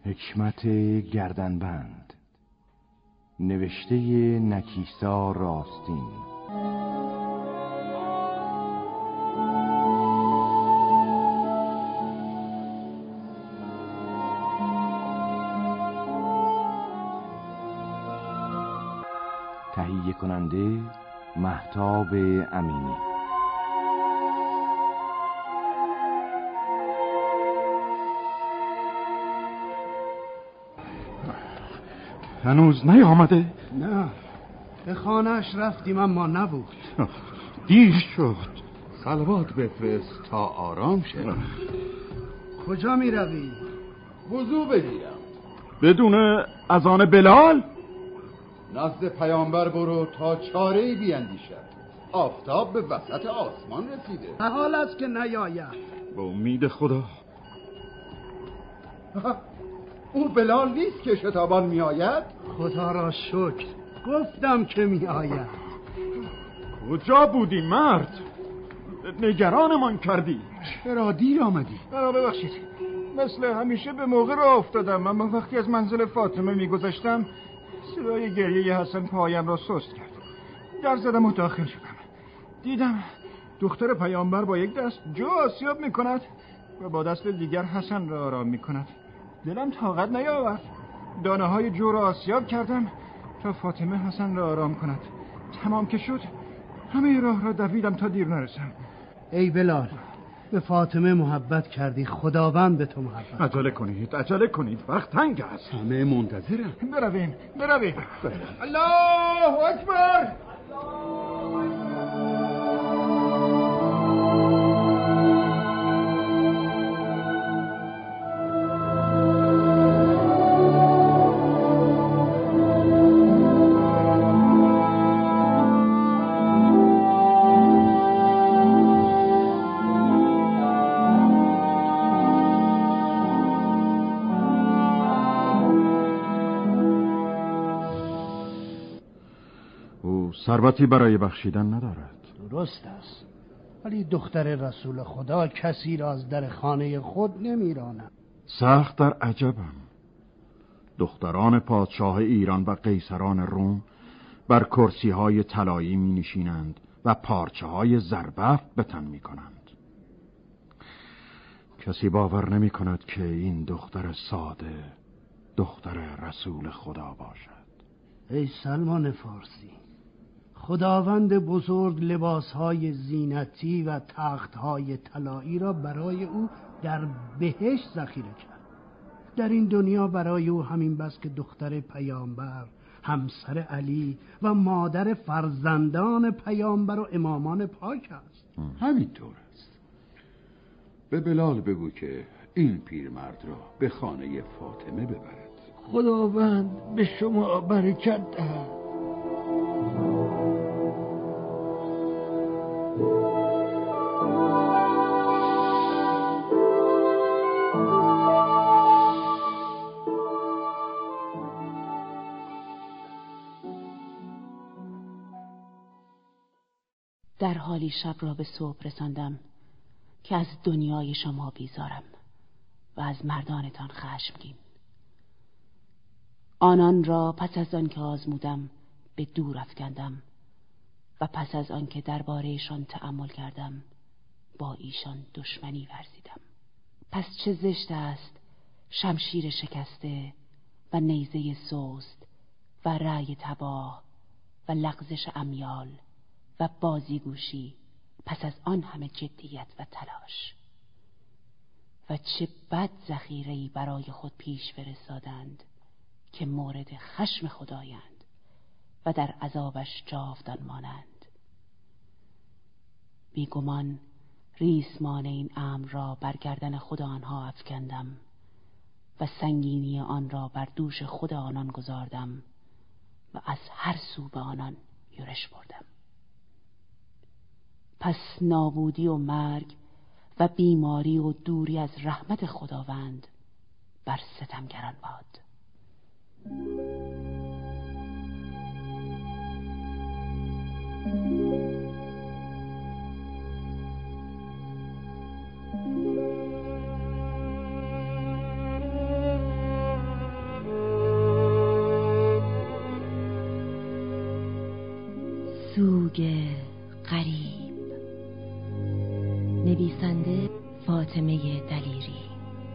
حکمت گردنبند، نوشته نکیسا راستین. تهیه کننده مهتاب امینی. هنوز نیامده؟ نه، به خانه‌اش رفتیم اما نبود. دیر شد. صلوات بفرست تا آرام شه. کجا می روی؟ وضو بگیرم. بدون اذان بلال؟ نزد پیامبر برو تا چاره‌ای بیندیشد. آفتاب به وسط آسمان رسیده. حال است که نیاید. به امید خدا. او بلال نیست که شتابان می آید؟ خدا را شکر، گفتم که می آید. کجا بودی مرد؟ نگرانمان کردی. چرا دیر آمدی؟ ببخشید، مثل همیشه به موقع راه افتادم، اما وقتی از منزل فاطمه می گذشتم صدای گریه حسن پایم را سست کرد. در زدم و داخل شدم. دیدم دختر پیامبر با یک دست جو آسیاب می کند و با دست دیگر حسن را آرام می کند. دلم طاقت نیاورد. دانه های جو را آسیاب کردم تا فاطمه حسن را آرام کند. تمام که شد همه راه را دویدم تا دیر نرسم. ای بلال، به فاطمه محبت کردی، خداوند به تو محبت. عجله کنید، وقت تنگ است. همه منتظرم. برویم. الله اکبر. ثروتی برای بخشیدن ندارد. درست است، ولی دختر رسول خدا کسی را از در خانه خود نمیراند. سخت در عجبم. دختران پادشاه ایران و قیصران روم بر کرسی های طلایی می نشینند و پارچه های زربفت به تن می کنند. کسی باور نمی کند که این دختر ساده دختر رسول خدا باشد. ای سلمان فارسی، خداوند بزرگ لباسهای زینتی و تختهای طلایی را برای او در بهشت ذخیره کرد. در این دنیا برای او همین بس که دختر پیامبر، همسر علی و مادر فرزندان پیامبر و امامان پاک است. همینطور است. به بلال بگو که این پیرمرد را به خانه فاطمه ببرد. خداوند به شما برکت دهد. در حالی شب را به صبح رساندم که از دنیای شما بیزارم و از مردانتان خشمگین. آنان را پس از آن که آزمودم به دور افکندم و پس از آن که درباره‌شان تأمل کردم با ایشان دشمنی ورزیدم. پس چه زشت است شمشیر شکسته و نیزه سست و رأی تباه و لغزش امیال و بازیگوشی پس از آن همه جدیت و تلاش. و چه بد ذخیره‌ای برای خود پیش فرستادند که مورد خشم خدایند و در عذابش جاودان مانند. بیگمان ریسمان این امر را بر گردن خود آنها افکندم و سنگینی آن را بر دوش خود آنان گذاردم و از هر سو به آنان یورش بردم. پس نابودی و مرگ و بیماری و دوری از رحمت خداوند بر ستمگران باد. سوگ غریب. نویسنده فاطمه دلیری.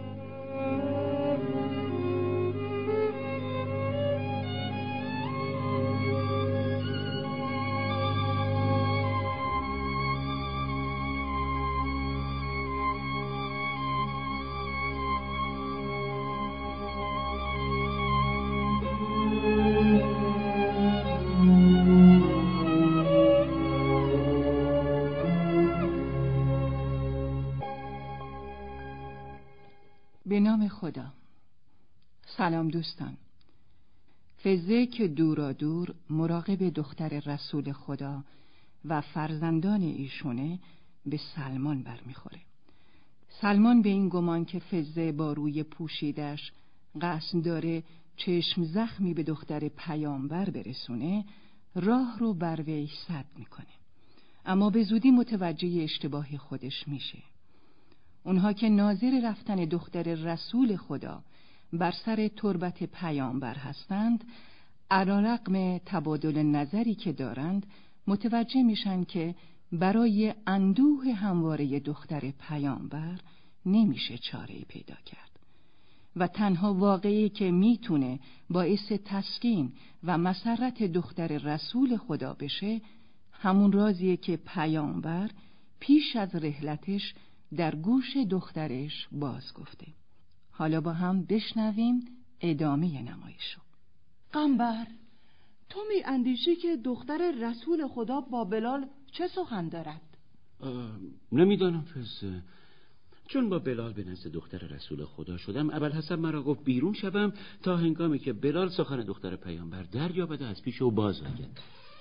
به نام خدا. سلام دوستان. فزه که دورا دور مراقب دختر رسول خدا و فرزندان ایشونه به سلمان برمیخوره. سلمان به این گمان که فزه با روی پوشیدش قصد داره چشم زخمی به دختر پیامبر برسونه، راه رو بر وی سد میکنه، اما به زودی متوجه اشتباه خودش میشه. اونها که ناظر رفتن دختر رسول خدا بر سر تربت پیامبر هستند، علیرغم تبادل نظری که دارند متوجه میشن که برای اندوه همواره دختر پیامبر نمیشه چاره‌ای پیدا کرد و تنها واقعی که میتونه باعث تسکین و مسرت دختر رسول خدا بشه همون رازیه که پیامبر پیش از رحلتش در گوش دخترش باز گفته. حالا با هم بشنویم ادامه نمایشو. قنبر، تو می اندیشی که دختر رسول خدا با بلال چه سخن دارد؟ نمیدانم فزه، چون با بلال به نزد دختر رسول خدا شدم، ابوالحسن مرا گفت بیرون شوم تا هنگامی که بلال سخن دختر پیامبر دریابد از پیش او باز آید.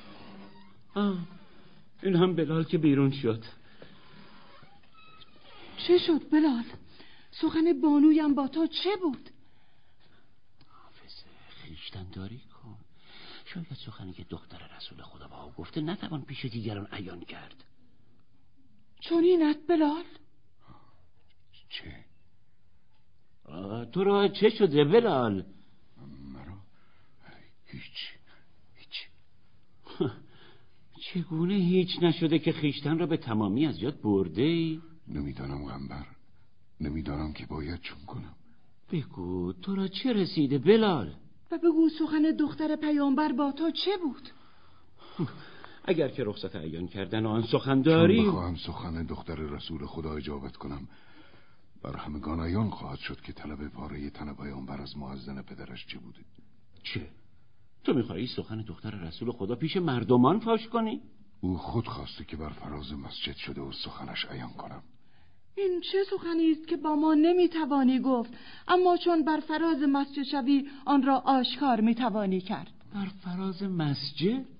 این هم بلال که بیرون شد. چه شد بلال؟ سخن بانویم با تو چه بود؟ حافظه، خیشتن داری کن. شاید سخنی که دختر رسول خدا با او گفته نتوان پیش دیگران عیان کرد. چون اینت بلال؟ چه؟ تو را چه شده بلال؟ مرا؟ هیچ. چگونه هیچ نشده که خیشتن را به تمامی از یاد برده ای؟ نمیدانم قنبر، نمیدانم که باید چون کنم. بگو تو را چه رسیده بلال؟ و بگو سخن دختر پیامبر با تو چه بود؟ اگر که رخصت عیان کردن و آن سخن داری، چون بخواهم سخن دختر رسول خدا اجابت کنم، بر همگان عیان خواهد شد که طلب پاره تن پیامبر از مؤذن پدرش چه بوده. چه؟ تو میخوایی سخن دختر رسول خدا پیش مردمان فاش کنی؟ او خود خواسته که بر فراز مسجد شده و سخنش عیان کنم. این چه سخنی است که با ما نمیتوانی گفت، اما چون بر فراز مسجد شوی آن را آشکار میتوانی کرد؟ بر فراز مسجد؟